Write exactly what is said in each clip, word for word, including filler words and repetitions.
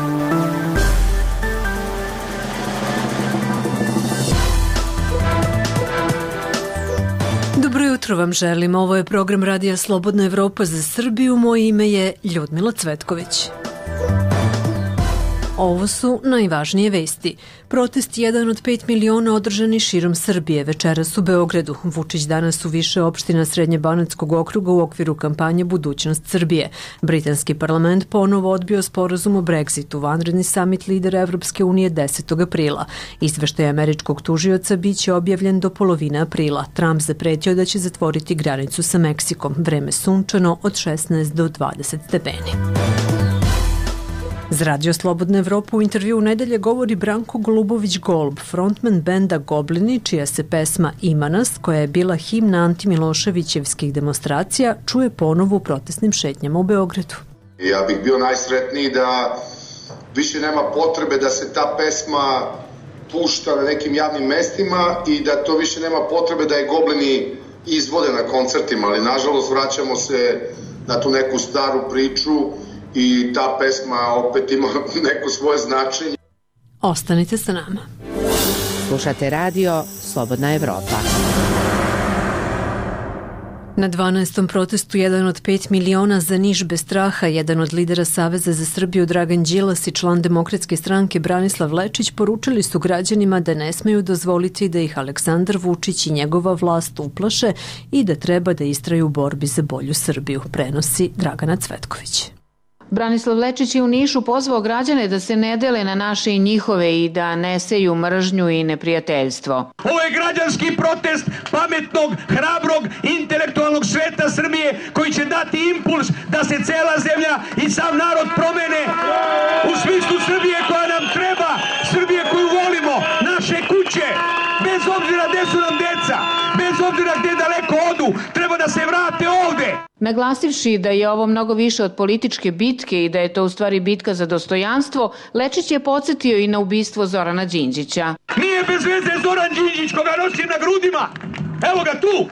Dobro jutro vam želim. Ovo je program Radija Slobodna Evropa za Srbiju. Moje ime je Ljudmila Cvetković. Ovo su najvažnije vesti. Protest jedan od pet miliona održani širom Srbije večeras u Beogradu. Vučić danas u više opština Srednjebanatskog okruga u okviru kampanje Budućnost Srbije. Britanski parlament ponovo odbio sporazum o Brexitu. Vanredni samit lidera Evropske unije desetog aprila. Izveštaj američkog tužioca biće objavljen do polovine aprila. Trump zapretio da će zatvoriti granicu sa Meksikom. Vreme sunčano od šesnaest do dvadeset stepeni. Za Radio Slobodna Evropa u intervju u nedelje govori Branko Golubović-Golub, frontman benda Goblini, čija se pesma Ima nas, koja je bila himna antimiloševićevskih demonstracija, čuje ponovo u protestnim šetnjama u Beogradu. Ja bih bio najsretniji da više nema potrebe da se ta pesma pušta na nekim javnim mestima i da to više nema potrebe da je Goblini izvode na koncertima, ali nažalost vraćamo se na tu neku staru priču i ta pesma opet ima neko svoje značenje. Ostanite sa nama. Slušate radio Slobodna Evropa. Na dvanaestom protestu jedan od pet miliona za Niš bez straha, jedan od lidera Saveza za Srbiju Dragan Đilas i član Demokratske stranke Branislav Lečić poručili su građanima da ne smeju dozvoliti da ih Aleksandar Vučić i njegova vlast uplaše i da treba da istraju u borbi za bolju Srbiju, prenosi Dragana Cvetković. Branislav Lečić je u Nišu pozvao građane da se ne dele na naše i njihove i da ne seju mržnju i neprijateljstvo. Ovo je građanski protest pametnog, hrabrog, intelektualnog sveta Srbije koji će dati impuls da se cela zemlja i sav narod promene u smislu Srbije koja nam treba, Srbije koju volimo, naše kuće, bez obzira gde su nam deca, bez obzira gde daleko odu, treba da se vrate ovde. Naglasivši da je ovo mnogo više od političke bitke i da je to u stvari bitka za dostojanstvo, Lečić je podsjetio i na ubistvo Zorana Đinđića. Nije bez veze Zoran Đinđić koga nosim na grudima. Evo ga tu.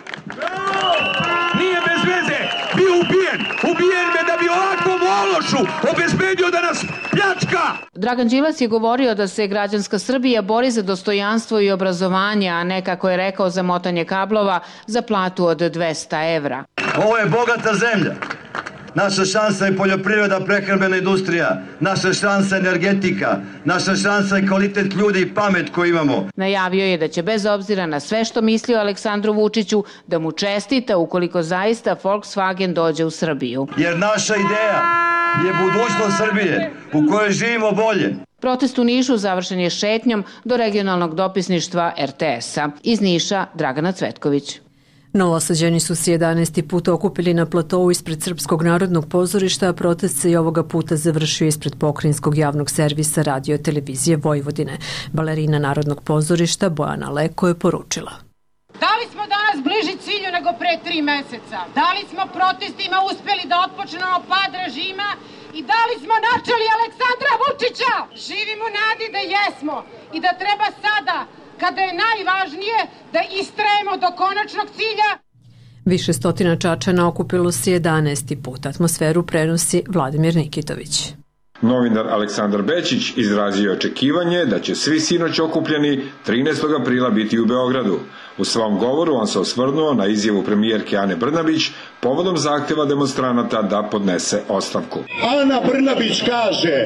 Nije bez veze. Bio ubijen. Ubijen me da bi ovakvom ološu obezbedio da nas pljačka. Dragan Đilas je govorio da se građanska Srbija bori za dostojanstvo i obrazovanje, a ne, kako je rekao, za motanje kablova za platu od dvesta evra. Ovo je bogata zemlja. Naša šansa je poljoprivreda, prehrambena industrija, naša šansa je energetika, naša šansa je kvalitet ljudi i pamet koju imamo. Najavio je da će bez obzira na sve što misli o Aleksandru Vučiću da mu čestita ukoliko zaista Volkswagen dođe u Srbiju. Jer naša ideja je budućnost Srbije u kojoj živimo bolje. Protest u Nišu završen je šetnjom do regionalnog dopisništva er te es-a. Iz Niša, Dragana Cvetković. Novosađeni su se jedanaesti put okupili na platovu ispred Srpskog narodnog pozorišta, a protest se i ovoga puta završio ispred Pokrajinskog javnog servisa Radio televizije Vojvodine. Balerina Narodnog pozorišta Bojana Leko je poručila: Da li smo danas bliži cilju nego pre tri meseca? Da li smo protestima uspeli da otpočnemo pad režima i da li smo načeli Aleksandra Vučića? Živimo u nadi da jesmo i da treba sada, kada je najvažnije, da istrajemo do konačnog cilja. Više stotina Čačana okupilo se jedanaesti put. Atmosferu prenosi Vladimir Nikitović. Novinar Aleksandar Bečić izrazio je očekivanje da će svi sinoć okupljeni trinaestog aprila biti u Beogradu. U svom govoru on se osvrnuo na izjavu premijerke Ane Brnabić povodom zahteva demonstranata da podnese ostavku. Ana Brnabić kaže: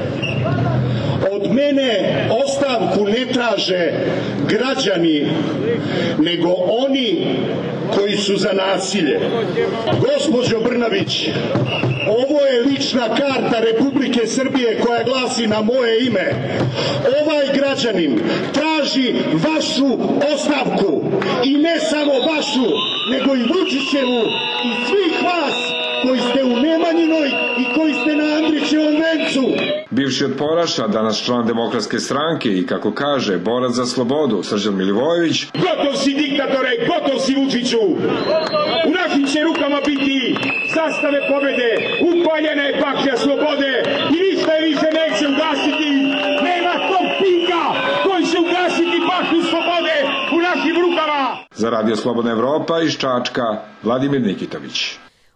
od mene ostavku ne traže građani, nego oni koji su za nasilje. Gospođo Brnabić, ovo je lična karta Republike Srbije koja glasi na moje ime. Ovaj građanin traži vašu ostavku i ne samo vašu, nego i Vučićevu i svih vas koji ste u Nemanjinoj i koji ste na Andrićevom vencu. Bivši otporaš, a danas član Demokratske stranke i, kako kaže, borac za slobodu Srđan Milivojević: Gotov si diktatore, gotov si Vučiću. U našim će rukama biti zastave pobede, upaljena je baklja slobode i ništa je više neće ugasiti. Nema tog pinga koji će ugasiti baklju slobode u našim rukama. Za Radio Slobodna Evropa iz Čačka, Vladimir Nikitović.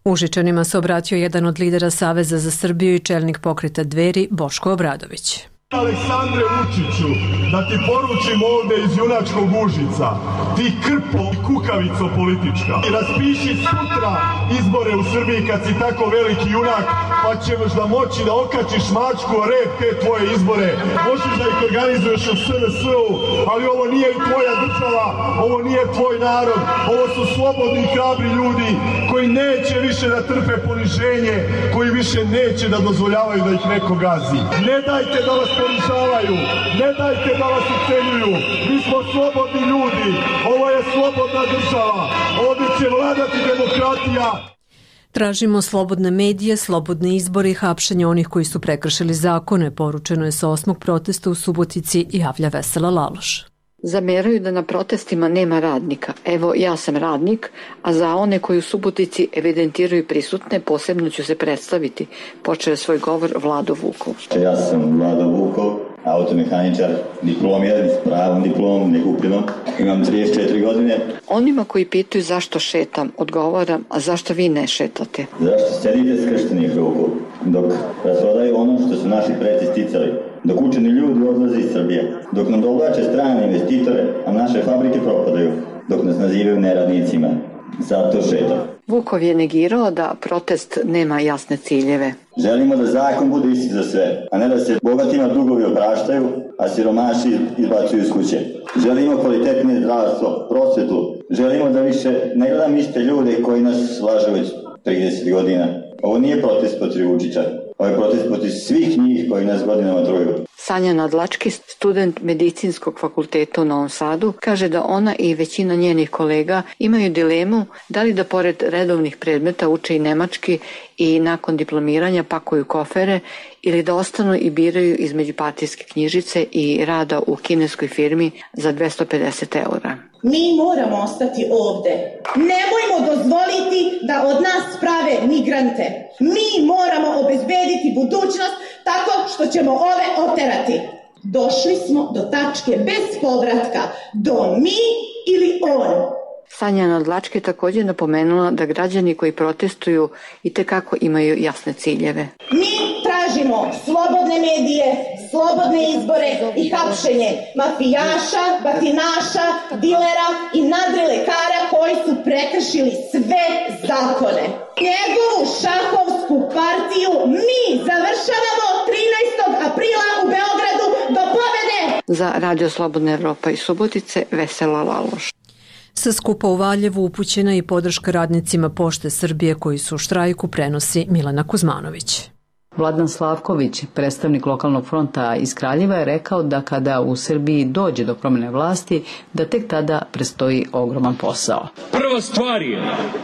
Užičanima se obratio jedan od lidera Saveza za Srbiju i čelnik pokreta Dveri Boško Obradović. Aleksandre Vučiću, da ti poručim ovde iz junačkog Užica, ti krpo i kukavico politička. I raspiši sutra izbore u Srbiji kad si tako veliki junak, pa ćeš da moći da okačiš mačku o rep te tvoje izbore. Možeš da ih organizuješ u S R S-u, ali ovo nije tvoja država, ovo nije tvoj narod, ovo su slobodni i hrabri ljudi koji neće više da trpe poniženje, koji više neće da dozvoljavaju da ih neko gazi. Ne dajte da vas ponižavaju, ne dajte da vas ucenjuju, mi smo slobodni ljudi, ovo je slobodna država, ovdje će vladati demokratija. Tražimo slobodne medije, slobodne izbore i hapšenje onih koji su prekršili zakone, poručeno je sa osmog protesta u Subotici, javlja Vesela Laloš. Zameraju da na protestima nema radnika. Evo, ja sam radnik, a za one koji u Subotici evidentiraju prisutne, posebno ću se predstaviti. Počeo je svoj govor Vlado Vukov. Ja sam Vlado Vukov, automehaničar, diplomiran, s pravom diplomom, nekupljenom. Imam trideset četiri godine. Onima koji pitaju zašto šetam, odgovaram, a zašto vi ne šetate? Zašto sedite skrštenih ruku, dok rasprodaju ono što su naši preci sticali, dok učeni ljudi odlaze iz Srbije, dok nam dovlače strane investitore, a naše fabrike propadaju, dok nas nazivaju neradnicima. Zato šetam. Vukov je negirao da protest nema jasne ciljeve. Želimo da zakon bude isti za sve, a ne da se bogatima dugovi opraštaju, a siromaši izbacuju iz kuće. Želimo kvalitetnije zdravstvo, prosvetu. Želimo da više ne gledam iste ljude koji nas slažu već trideset godina. Ovo nije protest protiv Vučića. Ovo je protest protiv svih njih koji nas godinama truju. Sanja Nadlački, student medicinskog fakulteta u Novom Sadu, kaže da ona i većina njenih kolega imaju dilemu da li da pored redovnih predmeta uče i nemački i nakon diplomiranja pakuju kofere ili da ostanu i biraju između partijske knjižice i rada u kineskoj firmi za dvesta pedeset eura. Mi moramo ostati ovde. Nemojmo dozvoliti da od nas prave migrante. Mi moramo obezbediti budućnost tako što ćemo ove oterati. Došli smo do tačke bez povratka. Do mi ili on. Sanja Nadlački također napomenula da građani koji protestuju itekako imaju jasne ciljeve. Mi tražimo slobodne medije, slobodne izbore i hapšenje mafijaša, batinaša, dilera i nadrilekara koji su prekršili sve zakone. Njegovu šahovsku partiju mi završavamo trinaestog aprila u Beogradu do pobede! Za Radio Slobodna Evropa iz Subotice, Vesela Laloš. Sa skupa u Valjevu upućena i podrška radnicima Pošte Srbije koji su u štrajku, prenosi Milena Kuzmanović. Vladan Slavković, predstavnik lokalnog fronta iz Kraljeva, je rekao da kada u Srbiji dođe do promjene vlasti, da tek tada predstoji ogroman posao. Prva stvar je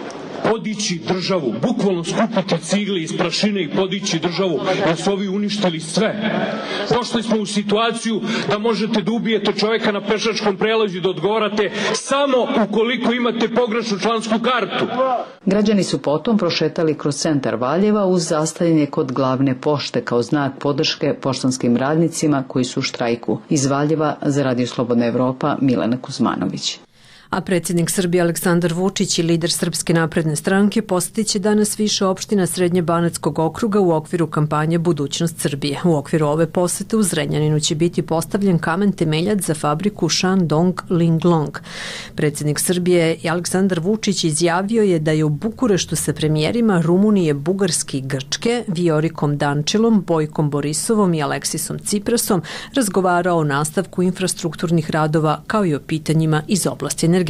podići državu, bukvalno skupiti cigle iz prašine i podići državu, jer su ovi uništili sve. Došli smo u situaciju da možete da ubijete čoveka na pešačkom prelazu i da odgovarate samo ukoliko imate pogrešnu člansku kartu. Građani su potom prošetali kroz centar Valjeva uz zastajanje kod glavne pošte kao znak podrške poštanskim radnicima koji su u štrajku. Iz Valjeva za Radio Slobodna Evropa, Milena Kuzmanović. A predsjednik Srbije Aleksandar Vučić i lider Srpske napredne stranke posjetit će danas više opština Srednje-Banatskog okruga u okviru kampanje Budućnost Srbije. U okviru ove posete u Zrenjaninu će biti postavljen kamen temeljac za fabriku Shandong Linglong. Predsjednik Srbije Aleksandar Vučić izjavio je da je u Bukureštu sa premijerima Rumunije, Bugarske i Grčke, Viorikom Dančilom, Bojkom Borisovom i Aleksisom Ciprasom razgovarao o nastavku infrastrukturnih radova kao i o pitanjima iz oblasti energetike.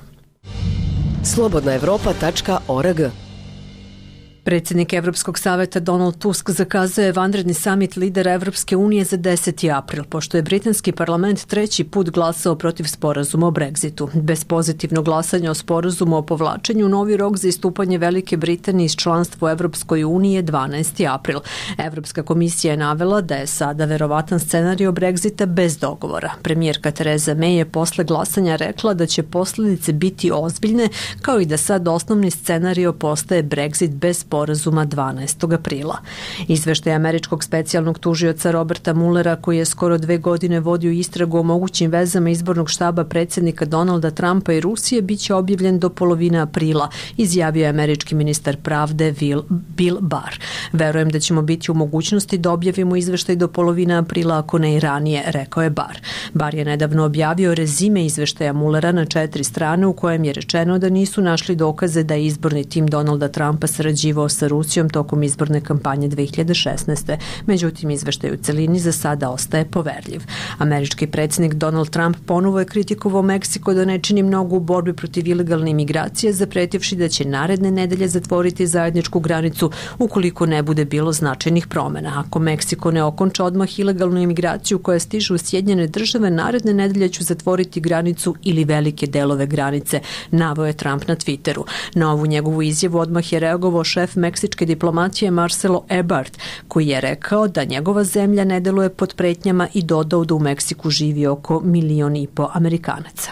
slobodna evropa tačka org. Predsjednik Evropskog saveta Donald Tusk zakazao je vanredni samit lidera Evropske unije za deseti april, pošto je britanski parlament treći put glasao protiv sporazuma o Brexitu. Bez pozitivnog glasanja o sporazumu o povlačenju, novi rok za istupanje Velike Britanije iz članstva u Evropskoj uniji je dvanaesti april. Evropska komisija je navela da je sada verovatan scenario Brexita bez dogovora. Premijerka Tereza May je posle glasanja rekla da će posljedice biti ozbiljne, kao i da sad osnovni scenario postaje Brexit bez pozitivnog sporazuma dvanaestog aprila. Izveštaj američkog specijalnog tužioca Roberta Mullera, koji je skoro dve godine vodio istragu o mogućim vezama izbornog štaba predsjednika Donalda Trumpa i Rusije, biće objavljen do polovine aprila, izjavio je američki ministar pravde Bill Barr. Verujem da ćemo biti u mogućnosti da objavimo izveštaj do polovine aprila, ako ne i ranije, rekao je Barr. Barr je nedavno objavio rezime izveštaja Mullera na četiri strane u kojem je rečeno da nisu našli dokaze da je izborni tim Donalda Trumpa sarađivao sa Rusijom tokom izborne kampanje dve hiljade šesnaeste. Međutim, izveštaj u celini za sada ostaje poverljiv. Američki predsjednik Donald Trump ponovo je kritikovao Meksiko da ne čini mnogo u borbi protiv ilegalne imigracije, zapretivši da će naredne nedelje zatvoriti zajedničku granicu ukoliko ne bude bilo značajnih promena. Ako Meksiko ne okonča odmah ilegalnu imigraciju koja stiže u Sjedinjene države, naredne nedelje ću zatvoriti granicu ili velike delove granice, naveo je Trump na Twitteru. Na ovu njegovu izjavu odmah je reagovao šef meksičke diplomatije Marcelo Ebrard, koji je rekao da njegova zemlja ne deluje pod pretnjama i dodao da u Meksiku živi oko milion i po Amerikanaca.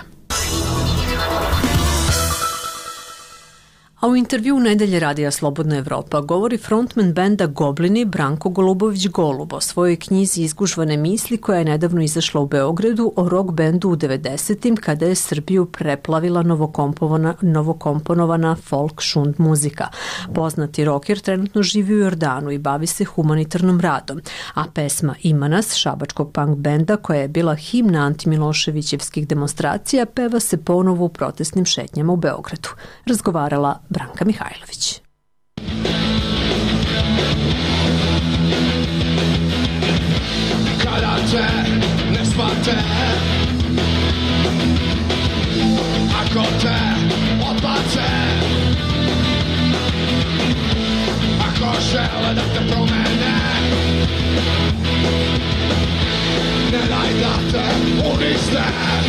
A u intervju nedelje radija Slobodna Evropa govori frontman benda Goblini Branko Golubović Golub o svojoj knjizi Izgužvane misli, koja je nedavno izašla u Beogradu, o rock bendu u devedesetim kada je Srbiju preplavila novokomponovana, novokomponovana folk šund muzika. Poznati rocker trenutno živi u Jordanu i bavi se humanitarnom radom, a pesma Ima nas, šabačkog punk benda koja je bila himna antimiloševićevskih demonstracija, peva se ponovo u protestnim šetnjama u Beogradu. Razgovarala Branka Mihajlović. Kada te ne shvate, ako te odbace, ako žele da te promene, ne daj da te unište.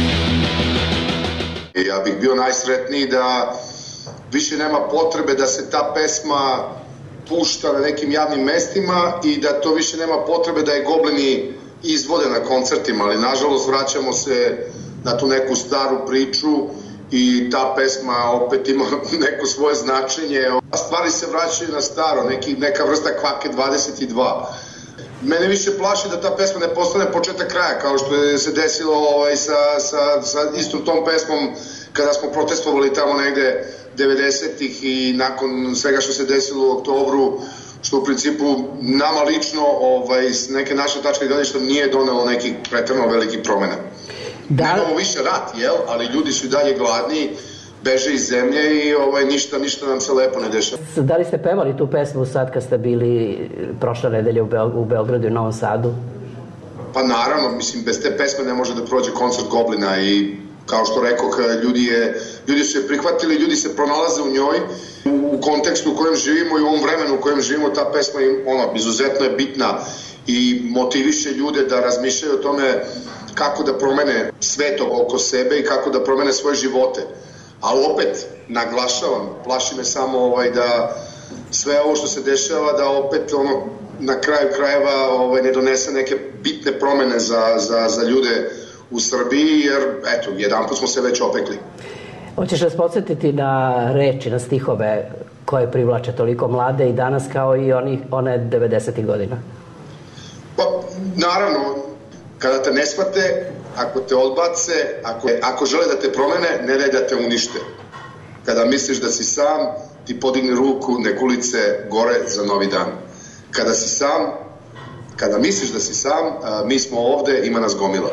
Ja bih bio najsretniji da više nema potrebe da se ta pesma pušta na nekim javnim mestima i da to više nema potrebe da je Goblini izvode na koncertima, ali nažalost vraćamo se na tu neku staru priču i ta pesma opet ima neko svoje značenje. Stvari se vraćaju na staro, neki, neka vrsta kvake dvadeset dva. Mene više plaši da ta pesma ne postane početak kraja, kao što je se desilo ovaj, sa, sa, sa istom tom pesmom kada smo protestovali tamo negde devedesetih i nakon svega što se desilo u oktobru, što u principu nama lično ovaj, s neke naše tačke gledišta nije donelo nekih pretredno velikih promjena. Da. Nemamo više rat, jel? Ali ljudi su i dalje gladni, beže iz zemlje i ovaj, ništa, ništa nam se lepo ne dešava. Da li ste pevali tu pesmu sad kad ste bili prošle nedelje u, Be- u Beogradu i Novom Sadu? Pa naravno, mislim, bez te pesme ne može da prođe koncert Goblina i kao što rekao, ljudi, je, ljudi su je prihvatili, ljudi se pronalaze u njoj, u, u kontekstu u kojem živimo i u ovom vremenu u kojem živimo, ta pesma je, ono, izuzetno je bitna i motiviše ljude da razmišljaju o tome kako da promene svet oko sebe i kako da promene svoje živote. Ali opet, naglašavam, plaši me samo ovaj, da sve ovo što se dešava, da opet ono, na kraju krajeva ovaj, ne donese neke bitne promene za, za, za ljude u Srbiji, jer eto, jedan put smo se već opekli. Hoćeš nas podsjetiti na reči, na stihove koje privlače toliko mlade i danas kao i oni, one devedesetih godina? Pa, naravno, kada te ne shvate, ako te odbace, ako, ako žele da te promene, ne daj da te unište. Kada misliš da si sam, ti podigni ruku, nek ulice gore za novi dan. Kada si sam, kada misliš da si sam, a, mi smo ovde, ima nas gomila.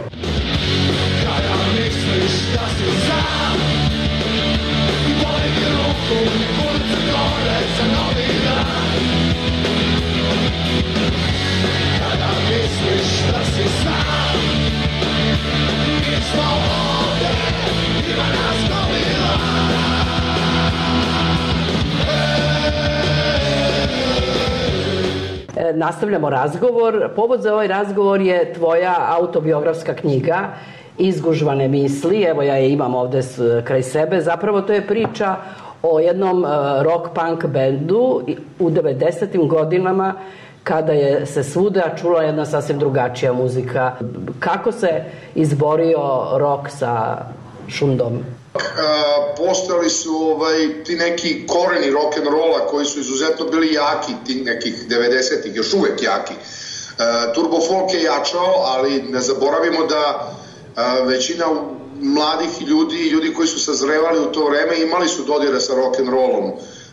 Kada misliš da si sam, podigni ruku, nek ulice gore za novi dan. Kada misliš da si sam, mi smo ovde, ima nas gomila. Nastavljamo razgovor. Povod za ovaj razgovor je tvoja autobiografska knjiga Izgužvane misli. Evo ja je imam ovde kraj sebe. Zapravo to je priča o jednom rock punk bendu u devedesetim godinama kada je se svuda čula jedna sasvim drugačija muzika. Kako se izborio rock sa šundom? Postojali su ovaj, ti neki koreni rock'n'rolla koji su izuzetno bili jaki, ti nekih devedesetih, još uvek jaki. Turbo folk je jačao, ali ne zaboravimo da većina mladih ljudi, ljudi koji su sazrevali u to vreme, imali su dodire sa rock'n'rollom.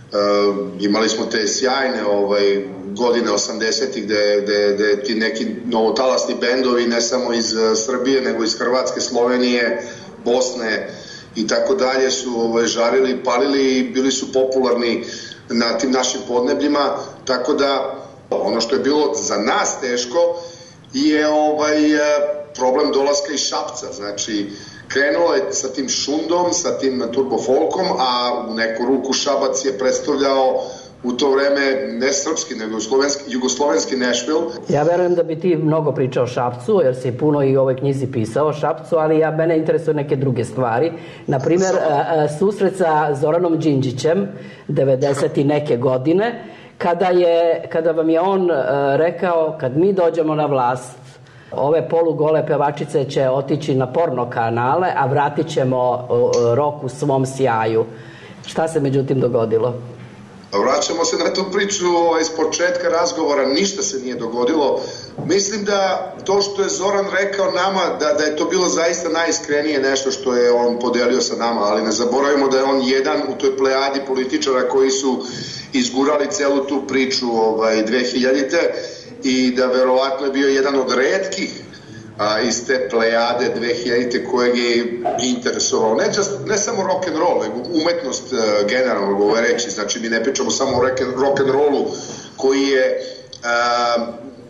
Imali smo te sjajne ovaj, godine osamdesetih gde, gde, gde ti neki novotalasni bendovi, ne samo iz Srbije, nego iz Hrvatske, Slovenije, Bosne i tako dalje su ovaj, žarili, palili i bili su popularni na tim našim podnebljima, tako da ono što je bilo za nas teško je ovaj, problem dolaska iz Šapca, znači krenulo je sa tim šundom, sa tim turbofolkom, a u neku ruku Šabac je predstavljao u to vreme ne srpski, nego jugoslovenski Nashville. Ja verujem da bi ti mnogo pričao o Šapcu, jer si puno i u ovoj knjizi pisao o Šapcu, ali ja, mene interesuje neke druge stvari. Naprimer, susret sa Zoranom Đinđićem, devedeset i neke godine, kada, je, kada vam je on rekao, kad mi dođemo na vlast, ove polugole pevačice će otići na porno kanale, a vratit ćemo rok u svom sjaju. Šta se međutim dogodilo? Vraćamo se na tu priču iz početka razgovora, ništa se nije dogodilo. Mislim da to što je Zoran rekao nama, da, da je to bilo zaista najiskrenije nešto što je on podelio sa nama, ali ne zaboravimo da je on jedan u toj plejadi političara koji su izgurali celu tu priču ovaj, dve hiljadite i da verovatno je bio jedan od retkih a, iz te plejade dve hiljadite kojeg je interesovao. Ne, just, ne samo rock'n'roll, nego umetnost a, generalno govoreći. Znači mi ne pričamo samo o rock'n'rollu koji je a,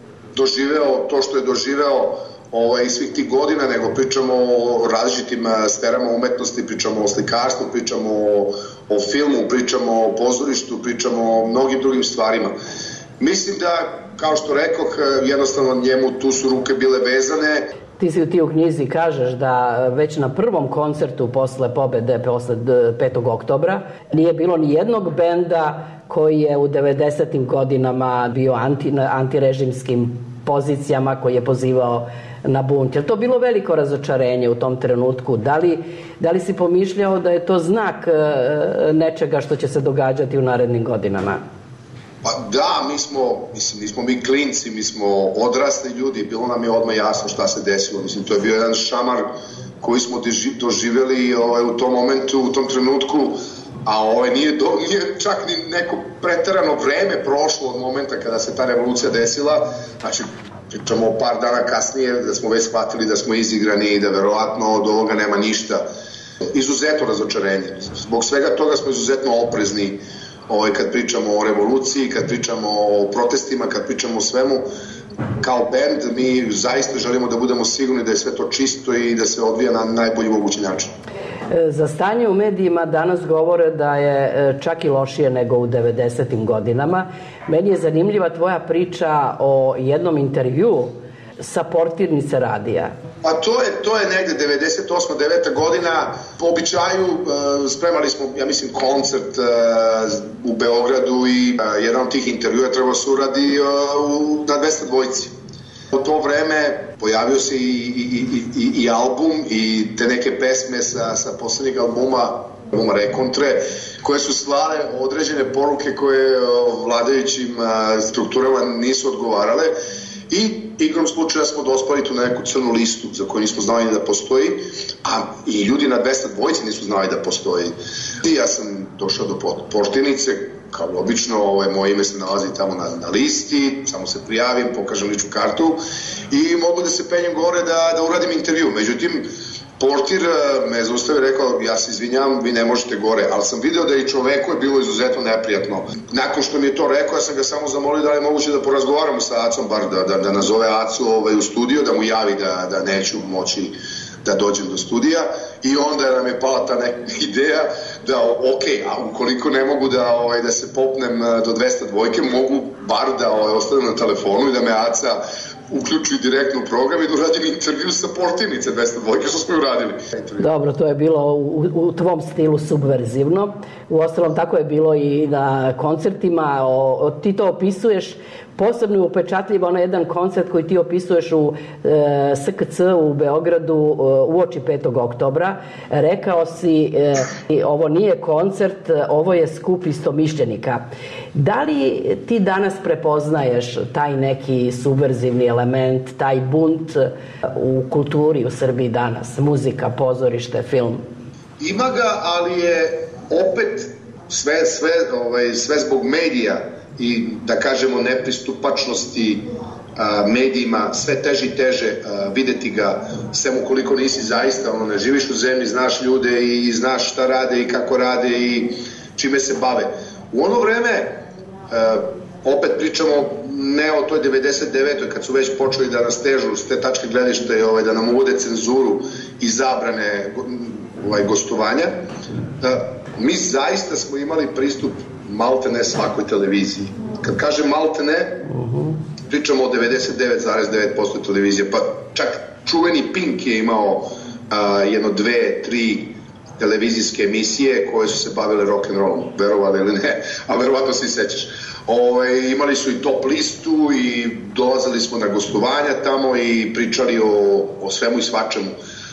doživeo to što je doživeo ovaj, svih tih godina, nego pričamo o različitim sferama umetnosti, pričamo o slikarstvu, pričamo o, o filmu, pričamo o pozorištu, pričamo o mnogim drugim stvarima. Mislim da, kao što rekoh, jednostavno njemu tu su ruke bile vezane. Ti si ti u knjizi kažeš da već na prvom koncertu posle pobede, posle petog oktobra, nije bilo ni jednog benda koji je u devedesetim godinama bio anti, na antirežimskim pozicijama, koji je pozivao na bunt. Je to bilo veliko razočarenje u tom trenutku? Da li, da li si pomišljao da je to znak nečega što će se događati u narednim godinama? Pa da, mi smo, mislim, nismo mi klinci, mi smo odrasli ljudi, bilo nam je odmah jasno šta se desilo. Mislim, to je bio jedan šamar koji smo doživjeli ovaj, u tom momentu, u tom trenutku, a ovaj, nije, do, nije čak ni neko preterano vreme prošlo od momenta kada se ta revolucija desila. Znači, pričamo o par dana kasnije da smo već shvatili da smo izigrani i da verovatno od ovoga nema ništa. Izuzetno razočarenje. Zbog svega toga smo izuzetno oprezni ovaj, kad pričamo o revoluciji, kad pričamo o protestima, kad pričamo o svemu. Kao band mi zaista želimo da budemo sigurni da je sve to čisto i da se odvija na najbolji mogući način. Za stanje u medijima danas govore da je čak i lošije nego u devedesetim godinama. Meni je zanimljiva tvoja priča o jednom intervju sa portirnice radija. Pa to je, to je negde devedeset osma deveta godina. Po običaju spremali smo, ja mislim, koncert u Beogradu i jedan od tih intervjua trebao se uradi na dvesta dvojci. U to vreme pojavio se i, i, i, i album i te neke pesme sa, sa poslednjeg albuma, albuma Rekontre, koje su slale određene poruke koje vladajućim strukturama nisu odgovarale. I igrom slučaja smo dospali tu na neku crnu listu za koju nismo znali da postoji, a i ljudi na dvesta dvojci nisu znali da postoji. I ja sam došao do portirnice, kao obično, ovaj, moje ime se nalazi tamo na, na listi, samo se prijavim, pokažem ličnu kartu i mogu da se penjem gore da, da uradim intervju. Međutim, portir me zaustavio i rekao, ja se izvinjam, vi ne možete gore, ali sam video da i čoveku je bilo izuzetno neprijatno. Nakon što mi je to rekao, ja sam ga samo zamolio da li je moguće da porazgovaramo sa Acom, bar da, da, da nazove Acu ovaj, u studio, da mu javi da, da neću moći da dođem do studija i onda nam je pala ta neka ideja da ok, a ukoliko ne mogu da, ovaj, da se popnem do dvesta dvojke, mogu bar da ovaj, ostavim na telefonu i da me Aca uključuju direktno u program i da uradim intervju sa portirnice dvesta dvojke, što smo uradili. Dobro, to je bilo u, u tvom stilu subverzivno. Uostalom, tako je bilo i na koncertima. O, o, ti to opisuješ posebno je upečatljiv onaj jedan koncert koji ti opisuješ u e, S K C u Beogradu e, uoči petog oktobra. Rekao si, e, ovo nije koncert, ovo je skup istomišljenika. Da li ti danas prepoznaješ taj neki subverzivni element, taj bunt u kulturi u Srbiji danas? Muzika, pozorište, film? Ima ga, ali je opet sve, sve, ovaj, sve zbog medija i da kažemo nepristupačnosti a, medijima, sve teže i teže a, videti ga, sem ukoliko nisi zaista, ono, ne živiš u zemlji, znaš ljude i znaš šta rade i kako rade i čime se bave. U ono vreme, a, opet pričamo ne o toj devedeset devetoj kad su već počeli da nas težu s te tačke gledišta i ovaj, da nam uvode cenzuru i zabrane ovaj, gostovanja, a, mi zaista smo imali pristup maltene svakoj televiziji. Kad kažem maltene, pričamo o devedeset devet zarez devet posto televizije, pa čak čuveni Pink je imao a, jedno dve, tri televizijske emisije koje su se bavile rock'n'rollom, verovali ili ne, a verovatno se i sećaš. Ove, imali su i top listu i dolazili smo na gostovanja tamo i pričali o, o svemu i svačemu.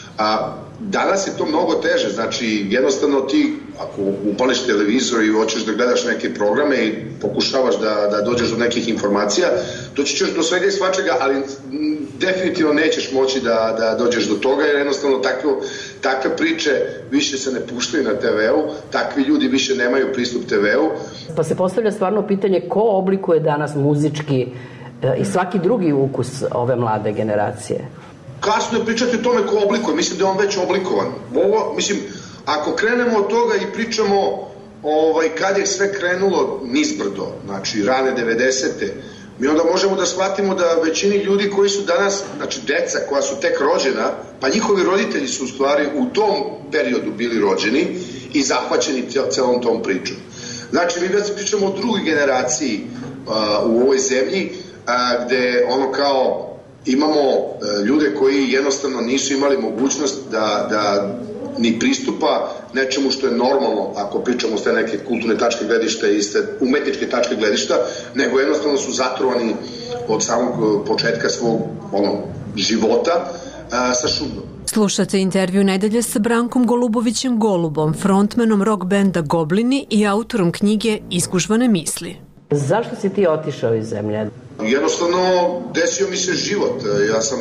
A, danas je to mnogo teže, znači jednostavno ti ako upališ televizor i hoćeš da gledaš neke programe i pokušavaš da, da dođeš do nekih informacija, doći ćeš do svega i svačega, ali definitivno nećeš moći da, da dođeš do toga jer jednostavno takve, takve priče više se ne puštaju na te ve u, takvi ljudi više nemaju pristup te ve u. Pa se postavlja stvarno pitanje ko oblikuje danas muzički i svaki drugi ukus ove mlade generacije? Kasno je pričati o tome ko oblikuje, mislim da je on već oblikovan. Ovo, mislim, ako krenemo od toga i pričamo ovaj, kad je sve krenulo nizbrdo, znači rane devedesete, mi onda možemo da shvatimo da većini ljudi koji su danas, znači deca koja su tek rođena, pa njihovi roditelji su u stvari u tom periodu bili rođeni i zahvaćeni celom tom pričom. Znači mi već pričamo o drugoj generaciji a, u ovoj zemlji, a, gde ono kao imamo a, ljude koji jednostavno nisu imali mogućnost da, da ni pristupa nečemu što je normalno, ako pričamo s te neke kulturne tačke gledišta i s te umetničke tačke gledišta, nego jednostavno su zatrovani od samog početka svog ono, života a, sa šumom. Slušate intervju nedelje sa Brankom Golubovićem Golubom, frontmenom rock benda Goblini i autorom knjige Iskužvane misli. Zašto si ti otišao iz zemlje? Jednostavno, desio mi se život. Ja sam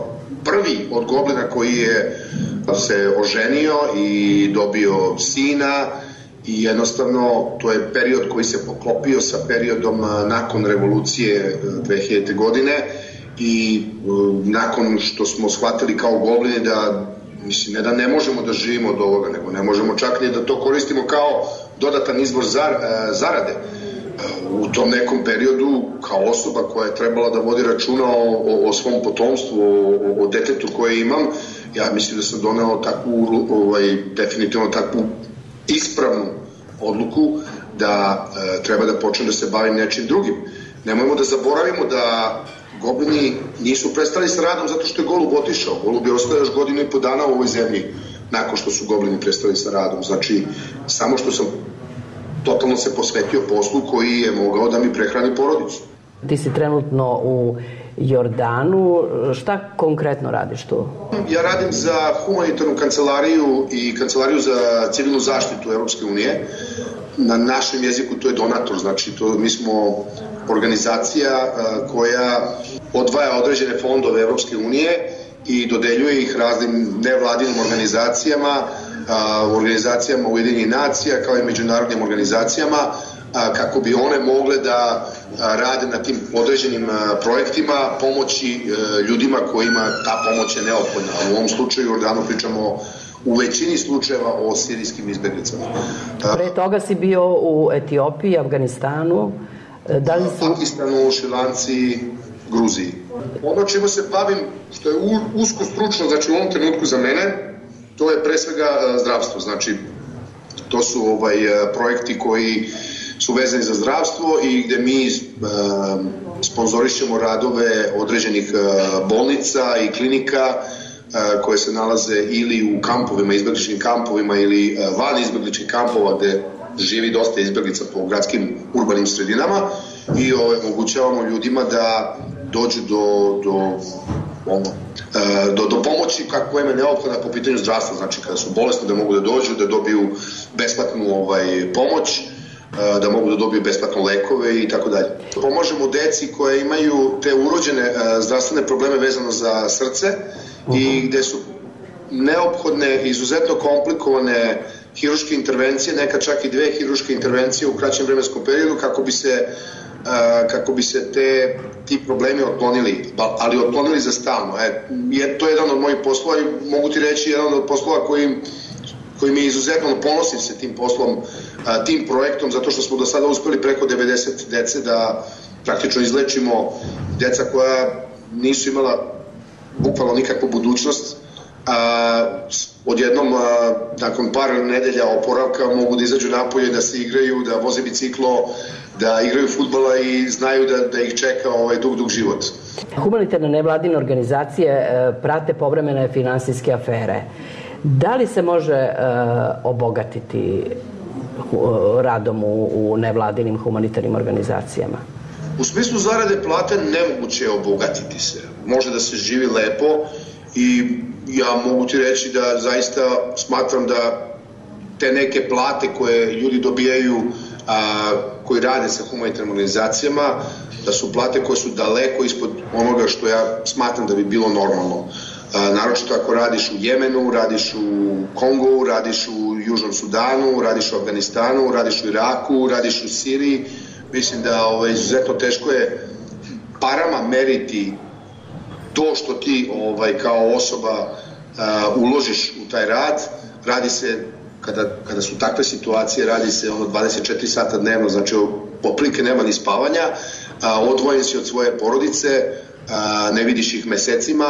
prvi od Goblina koji je se oženio i dobio sina i jednostavno to je period koji se poklopio sa periodom nakon revolucije dve hiljadite. godine i nakon što smo shvatili kao Goblini da mislim, ne da ne možemo da živimo od ovoga, nego ne možemo čak ni da to koristimo kao dodatan izvor zar, zarade. U tom nekom periodu, kao osoba koja je trebala da vodi računa o, o, o svom potomstvu, o, o detetu koje imam, ja mislim da sam doneo takvu, ovaj, definitivno takvu ispravnu odluku da e, treba da počnem da se bavim nečim drugim. Nemojmo da zaboravimo da Goblini nisu prestali sa radom zato što je Golub otišao. Golub je ostao još godinu i po dana u ovoj zemlji nakon što su Goblini prestali sa radom. Znači, samo što sam totalno se posvetio poslu koji je mogao da mi prehrani porodicu. Ti si trenutno u Jordanu. Šta konkretno radiš tu? Ja radim za humanitarnu kancelariju i kancelariju za civilnu zaštitu Evropske unije. Na našem jeziku to je donator, znači to, mi smo organizacija a, koja odvaja određene fondove Evropske unije i dodeljuje ih raznim nevladinim organizacijama, a, organizacijama Ujedinjenih nacija kao i međunarodnim organizacijama a, kako bi one mogle da a, rade na tim određenim a, projektima pomoći a, ljudima kojima ta pomoć je neophodna. U ovom slučaju u Jordanu pričamo u većini slučajeva o sirijskim izbeglicama. Pre toga si bio u Etiopiji, Afganistanu, da li si... Pakistanu, Šilanci, Gruziji. Ono čemu se bavim, što je usko stručno, znači u ovom trenutku za mene, to je pre svega zdravstvo. Znači, to su ovaj, projekti koji su vezani za zdravstvo i gde mi uh, sponzorišemo radove određenih uh, bolnica i klinika koje se nalaze ili u kampovima, izbegličkim kampovima ili van izbegličkih kampova gde živi dosta izbeglica po gradskim urbanim sredinama i ovaj, omogućavamo ljudima da dođu do, do, ono, do, do pomoći kako im je neophodna po pitanju zdravstva, znači kada su bolesni da mogu da dođu, da dobiju besplatnu ovaj, pomoć, da mogu da dobiju besplatno lekove i tako dalje. Pomožemo deci koje imaju te urođene zdravstvene probleme vezano za srce uh-huh. i gde su neophodne, izuzetno komplikovane hiruške intervencije, neka čak i dve hiruške intervencije u kraćem vremenskom periodu kako bi se kako bi se te, ti problemi otklonili, ali otklonili za stalno. E, je, to je jedan od mojih poslova i mogu ti reći jedan od poslova koji, koji mi je izuzetno ponosim se tim poslom, a, tim projektom, zato što smo do sada uspeli preko devedeset dece da praktično izlečimo, deca koja nisu imala bukvalno nikakvu budućnost, a, odjednom a, nakon par nedelja oporavka mogu da izađu napolje, da se igraju, da voze biciklo, da igraju fudbala i znaju da, da ih čeka ovaj dug, dug život. Humanitarne nevladine organizacije e, prate povremene finansijske afere. Da li se može e, obogatiti radom u, u nevladinim humanitarnim organizacijama? U smislu zarade plate nemoguće je obogatiti se. Može da se živi lepo i ja mogu ti reći da zaista smatram da te neke plate koje ljudi dobijaju a, koji rade sa humanitarnim organizacijama, da su plate koje su daleko ispod onoga što ja smatram da bi bilo normalno. A, naročito ako radiš u Jemenu, radiš u Kongu, radiš u Južnom Sudanu, radiš u Afganistanu, radiš u Iraku, radiš u Siriji, mislim da ovaj, izuzetno teško je parama meriti to što ti ovaj, kao osoba a, uložiš u taj rad. Radi se, kada, kada su takve situacije, radi se ono dvadeset četiri sata dnevno, znači poprike nema ni spavanja, a, odvojen si od svoje porodice, a, ne vidiš ih mesecima,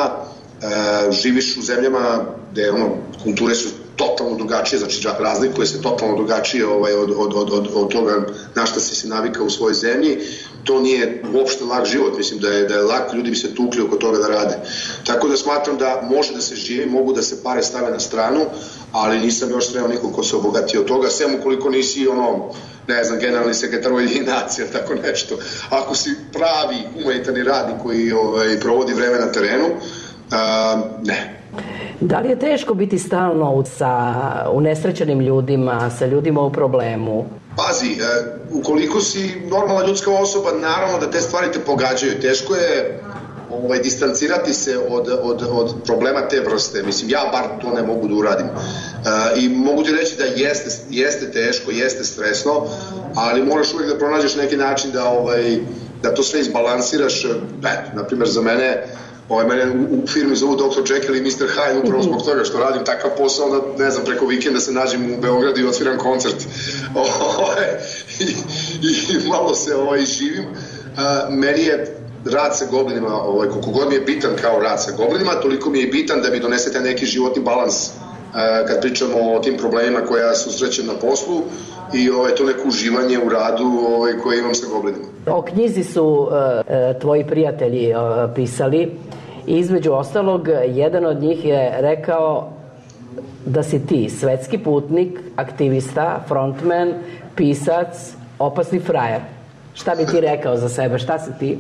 a, živiš u zemljama gde ono, kulture su totalno drugačije, znači razlikuje se totalno drugačije ovaj, od, od, od, od, od toga na šta si se navikao u svojoj zemlji. To nije uopšte lak život, mislim da je, da je lak, ljudi bi se tukli oko toga da rade. Tako da smatram da može da se živi, mogu da se pare stave na stranu, ali nisam još sreo nikog ko se obogatio od toga, sem ukoliko nisi ono, ne znam, generalni sekretar Ujedinjenih nacija, tako nešto. Ako si pravi humanitarni radnik koji ovaj, provodi vreme na terenu, uh, ne. Da li je teško biti stalno sa unesrećenim ljudima, sa ljudima u problemu? Pazi, e, ukoliko si normalna ljudska osoba, naravno da te stvari te pogađaju. Teško je ovaj, distancirati se od, od, od problema te vrste. Mislim, ja bar to ne mogu da uradim. E, I mogu ti reći da jeste, jeste teško, jeste stresno, ali moraš uvijek da pronađeš neki način da, ovaj, da to sve izbalansiraš. E, naprimjer, za mene... Ovaj, mene u, u firmi zovu doktor Jekyll i mister Hyde upravo zbog toga što radim takav posao da, ne znam, preko vikenda se nađem u Beogradu i odsviram koncert. Ovaj, i, i malo se ovaj, živim. A, meni je rad sa goblinima, ovaj, koliko god mi je bitan kao rad sa goblinima, toliko mi je bitan da mi donesete neki životni balans a, kad pričamo o tim problemima koje ja susrećem na poslu i ovaj, to neko uživanje u radu ovaj, koje imam sa goblinima. O knjizi su uh, tvoji prijatelji uh, pisali i između ostalog jedan od njih je rekao da si ti svetski putnik, aktivista, frontman, pisac, opasni frajer. Šta bi ti rekao za sebe? Šta si ti?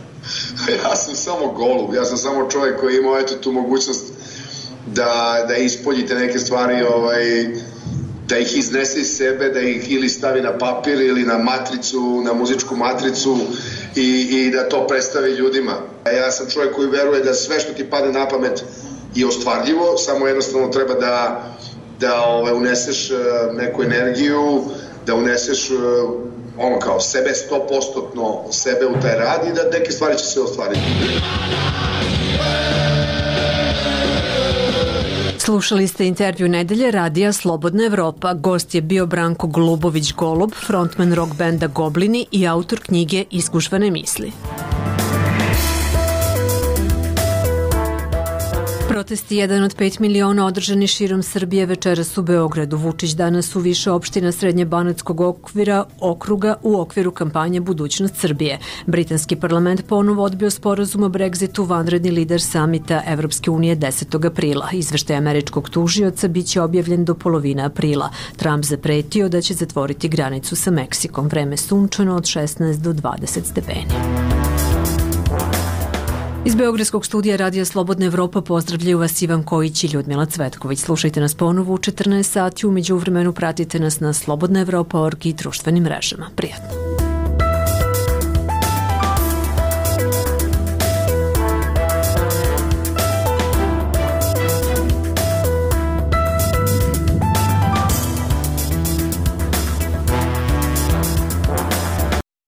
Ja sam samo golub, ja sam samo čovjek koji ima eto tu mogućnost da, da ispoljite neke stvari, ovaj, da ih iznese iz sebe, da ih ili stavi na papir ili na matricu, na muzičku matricu i, i da to predstavi ljudima. Ja sam čovjek koji veruje da sve što ti padne na pamet je ostvarljivo, samo jednostavno treba da, da ovaj, uneseš neku energiju, da uneseš ono kao sebe sto posto sebe u taj rad i da neke stvari će se ostvariti. Slušali ste intervju nedelje radija Slobodna Evropa. Gost je bio Branko Golubović-Golub, frontman rock benda Goblini i autor knjige Iskušvane misli. Protest jedan od pet miliona održani širom Srbije večeras u Beogradu. Vučić danas u više opština Srednje Banatskog okvira okruga u okviru kampanje Budućnost Srbije. Britanski parlament ponovo odbio sporazum o Brexitu, vanredni lider samita Evropske unije desetog aprila. Izveštaj američkog tužioca biće objavljen do polovine aprila. Trump zapretio da će zatvoriti granicu sa Meksikom. Vreme sunčano od šesnaest do dvadeset stepeni. Iz Beogradskog studija Radija Slobodna Evropa pozdravljaju vas Ivan Kojić i Ljudmila Cvetković. Slušajte nas ponovo u četrnaest sati, u međuvremenu pratite nas na slobodna evropa tačka org i društvenim mrežama. Prijatno.